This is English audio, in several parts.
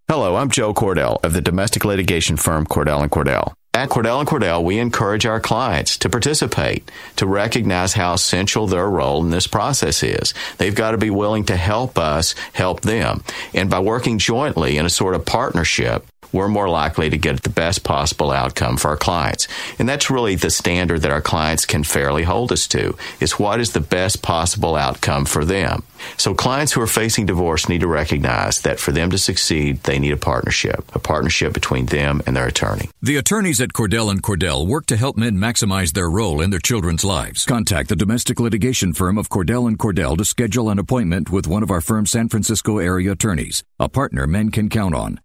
Hello, I'm Joe Cordell of the domestic litigation firm Cordell & Cordell. At Cordell & Cordell, we encourage our clients to participate, to recognize how essential their role in this process is. They've got to be willing to help us help them. And by working jointly in a sort of partnership, we're more likely to get the best possible outcome for our clients. And that's really the standard that our clients can fairly hold us to, is what is the best possible outcome for them. So clients who are facing divorce need to recognize that for them to succeed, they need a partnership between them and their attorney. The attorneys at Cordell & Cordell work to help men maximize their role in their children's lives. Contact the domestic litigation firm of Cordell & Cordell to schedule an appointment with one of our firm's San Francisco area attorneys, a partner men can count on.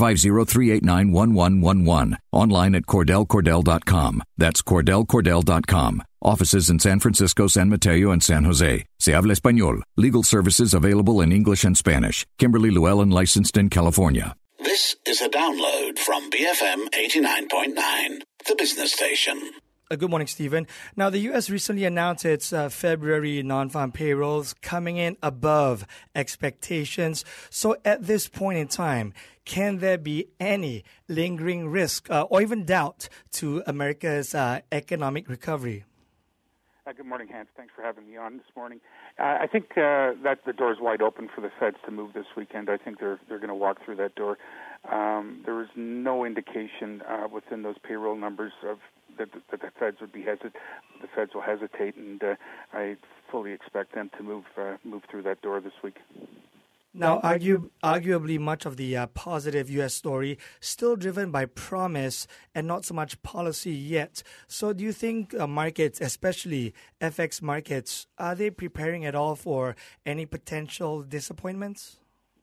650-389-1111. Online at CordellCordell.com. That's CordellCordell.com. Offices in San Francisco, San Mateo, and San Jose. Se habla español. Legal services available in English and Spanish. Kimberly Llewellyn, licensed in California. This is a download from BFM 89.9, the business station. Good morning, Stephen. Now, the U.S. recently announced its February non-farm payrolls coming in above expectations. So at this point in time, can there be any lingering risk or even doubt to America's economic recovery? Good morning, Hans. Thanks for having me on this morning. I think that the door is wide open for the Feds to move this weekend. I think they're going to walk through that door. There is no indication within those payroll numbers of that the Feds would be the Feds will hesitate, and I fully expect them to move through that door this week. Now, arguably, much of the positive U.S. story still driven by promise and not so much policy yet. So do you think markets, especially FX markets, are they preparing at all for any potential disappointments?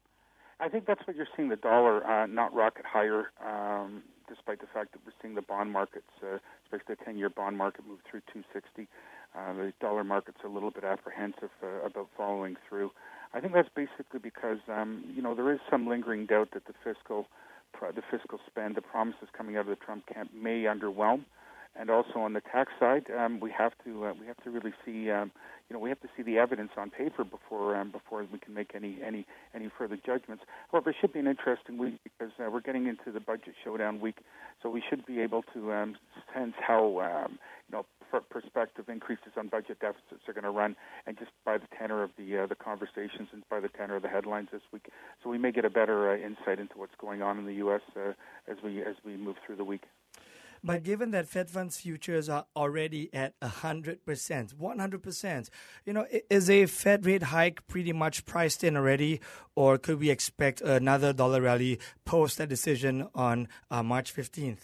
I think that's what you're seeing, the dollar not rocket higher, despite the fact that we're seeing the bond markets, especially the 10-year bond market, move through 260. The dollar market's a little bit apprehensive about following through. I think that's basically because there is some lingering doubt that the fiscal spend, the promises coming out of the Trump camp, may underwhelm, and also on the tax side, we have to really see we have to see the evidence on paper before we can make any further judgments. However, it should be an interesting week because we're getting into the budget showdown week, so we should be able to sense how prospective increases on budget deficits are going to run, and just by the tenor of the conversations and by the tenor of the headlines this week. So we may get a better insight into what's going on in the U.S. As we move through the week. But given that Fed funds futures are already at 100%, is a Fed rate hike pretty much priced in already, or could we expect another dollar rally post that decision on March 15th?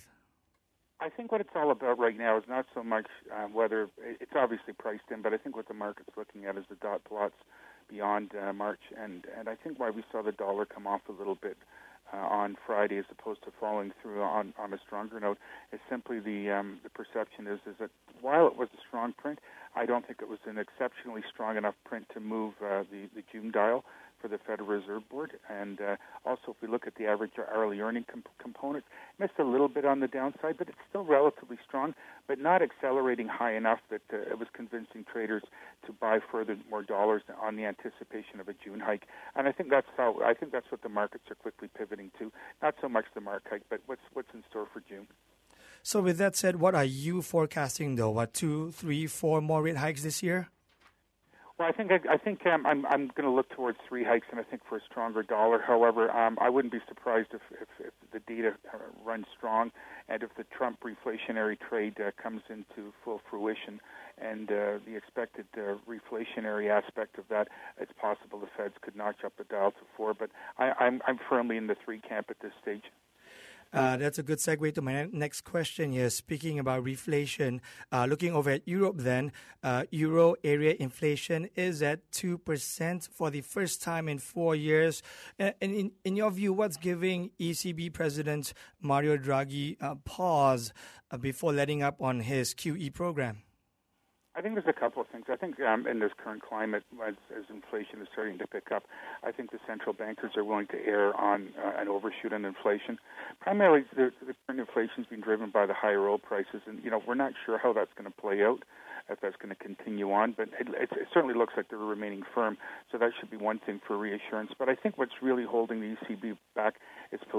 I think what it's all about right now is not so much whether it's obviously priced in, but I think what the market's looking at is the dot plots beyond March, and I think why we saw the dollar come off a little bit on Friday as opposed to falling through on a stronger note is simply the perception is that while it was a strong print, I don't think it was an exceptionally strong enough print to move the June dial for the Federal Reserve Board. And also, if we look at the average hourly earning component, missed a little bit on the downside, but it's still relatively strong, but not accelerating high enough that it was convincing traders to buy more dollars on the anticipation of a June hike. And I think that's what the markets are quickly pivoting to. Not so much the March hike, but what's in store for June. So with that said, what are you forecasting though? 2, 3, 4 more rate hikes this year? Well, I think I'm going to look towards 3 hikes, and I think for a stronger dollar. However, I wouldn't be surprised if the data runs strong, and if the Trump reflationary trade comes into full fruition, and the expected reflationary aspect of that, it's possible the Feds could notch up the dial to 4. But I'm firmly in the 3 camp at this stage. That's a good segue to my next question here. Speaking about reflation, looking over at Europe then, Euro area inflation is at 2% for the first time in 4 years. And in your view, what's giving ECB President Mario Draghi pause before letting up on his QE program? I think there's a couple of things. I think in this current climate, as inflation is starting to pick up, I think the central bankers are willing to err on an overshoot on inflation. Primarily, the current inflation has been driven by the higher oil prices, and we're not sure how that's going to play out, if that's going to continue on, but it certainly looks like they're remaining firm, so that should be one thing for reassurance. But I think what's really holding the ECB back is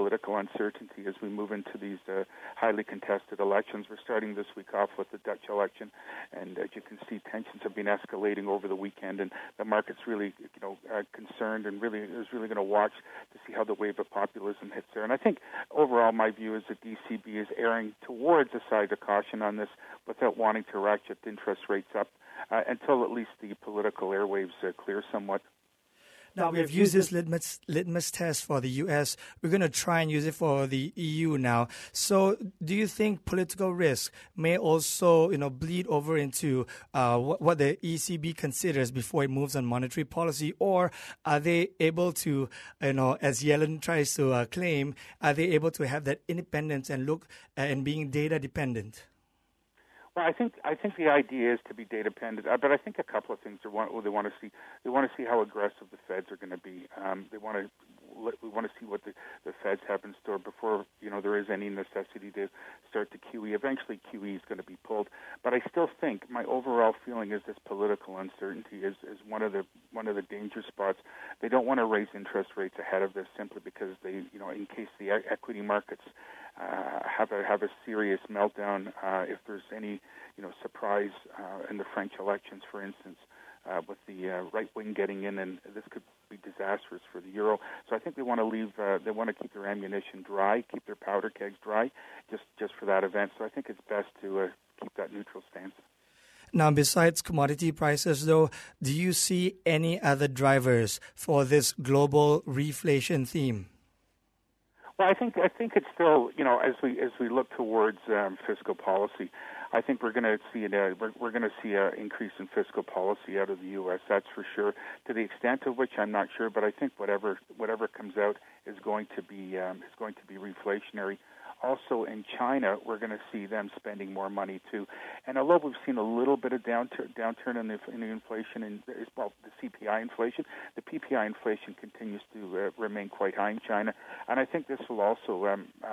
political uncertainty as we move into these highly contested elections. We're starting this week off with the Dutch election, and as you can see, tensions have been escalating over the weekend, and the market's really, concerned and is really going to watch to see how the wave of populism hits there. And I think overall, my view is that ECB is erring towards a side of caution on this, without wanting to ratchet interest rates up until at least the political airwaves clear somewhat. Now, we've used this litmus test for the U.S. We're going to try and use it for the EU now. So do you think political risk may also, bleed over into what the ECB considers before it moves on monetary policy? Or are they able to, as Yellen tries to claim, are they able to have that independence and look and being data dependent? Well, I think the idea is to be data dependent, but I think a couple of things they want to see. They want to see how aggressive the Feds are going to be. We want to see what the Feds have in store before there is any necessity to start the QE. Eventually, QE is going to be pulled, but I still think my overall feeling is this political uncertainty is one of the danger spots. They don't want to raise interest rates ahead of this simply because they in case the equity markets have a serious meltdown if there's any surprise in the French elections, for instance, with the right wing getting in, and this could be disastrous for the euro. So I think they want to keep their ammunition dry, keep their powder kegs dry, just for that event. So I think it's best to keep that neutral stance. Now, besides commodity prices, though, do you see any other drivers for this global reflation theme? Well, I think it's still, as we look towards fiscal policy, I think we're going to see an increase in fiscal policy out of the U.S. That's for sure. To the extent of which I'm not sure, but I think whatever comes out is going to be reflationary. Also in China, we're going to see them spending more money too. And although we've seen a little bit of downturn in the inflation and the CPI inflation, the PPI inflation continues to remain quite high in China. And I think this will also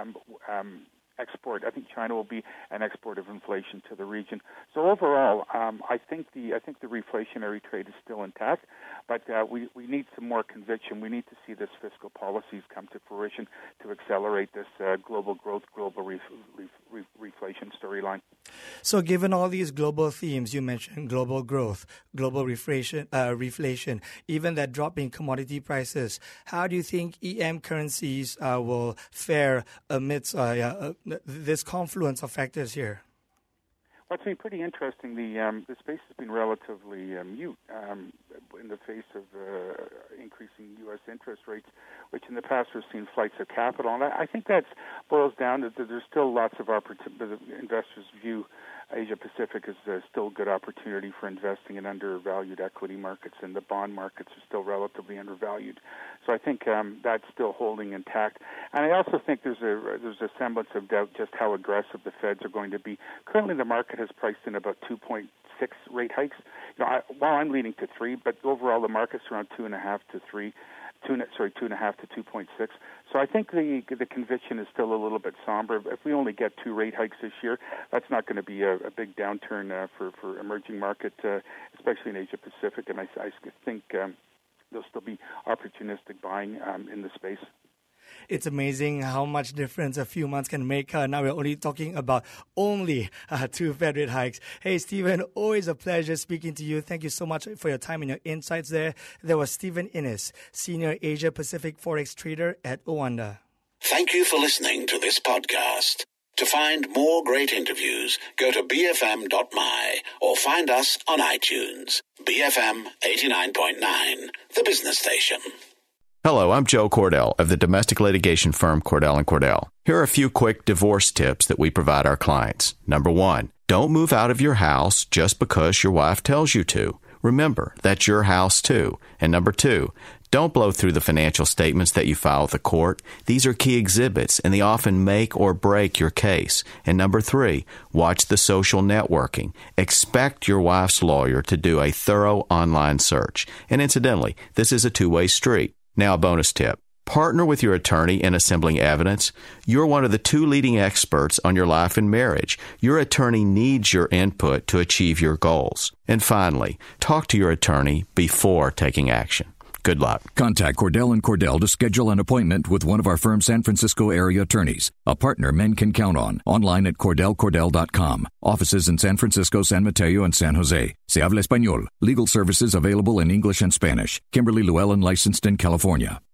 export. I think China will be an export of inflation to the region. So overall, I think the reflationary trade is still intact, but we need some more conviction. We need to see this fiscal policies come to fruition to accelerate this global growth, global reflation storyline. So given all these global themes, you mentioned global growth, global reflation, even that drop in commodity prices, how do you think EM currencies will fare amidst this confluence of factors here? Well, it's been pretty interesting. The space has been relatively mute in the face of increasing U.S. interest rates, which in the past we've seen flights of capital. And I think that boils down to there's still lots of opportunity. Investors view Asia-Pacific as still a good opportunity for investing in undervalued equity markets, and the bond markets are still relatively undervalued. So I think that's still holding intact. And I also think there's a semblance of doubt just how aggressive the Feds are going to be. Currently, the market has priced in about 2.6 rate hikes. While I'm leaning to 3, but overall the market's around 2.5 to 3. 2.5 to 2.6. So I think the conviction is still a little bit somber. If we only get 2 rate hikes this year, that's not going to be a big downturn for emerging market, especially in Asia Pacific. And I think there'll still be opportunistic buying in the space. It's amazing how much difference a few months can make. Now we're only talking about only 2 Fed rate hikes. Hey, Stephen, always a pleasure speaking to you. Thank you so much for your time and your insights there. There was Stephen Innes, Senior Asia Pacific Forex Trader at Oanda. Thank you for listening to this podcast. To find more great interviews, go to bfm.my or find us on iTunes. BFM 89.9, the business station. Hello, I'm Joe Cordell of the domestic litigation firm Cordell & Cordell. Here are a few quick divorce tips that we provide our clients. Number 1, don't move out of your house just because your wife tells you to. Remember, that's your house too. And number 2, don't blow through the financial statements that you file with the court. These are key exhibits, and they often make or break your case. And number 3, watch the social networking. Expect your wife's lawyer to do a thorough online search. And incidentally, this is a two-way street. Now, a bonus tip. Partner with your attorney in assembling evidence. You're one of the 2 leading experts on your life and marriage. Your attorney needs your input to achieve your goals. And finally, talk to your attorney before taking action. Good luck. Contact Cordell & Cordell to schedule an appointment with one of our firm's San Francisco area attorneys, a partner men can count on. Online at CordellCordell.com. Offices in San Francisco, San Mateo, and San Jose. Se habla español. Legal services available in English and Spanish. Kimberly Llewellyn, licensed in California.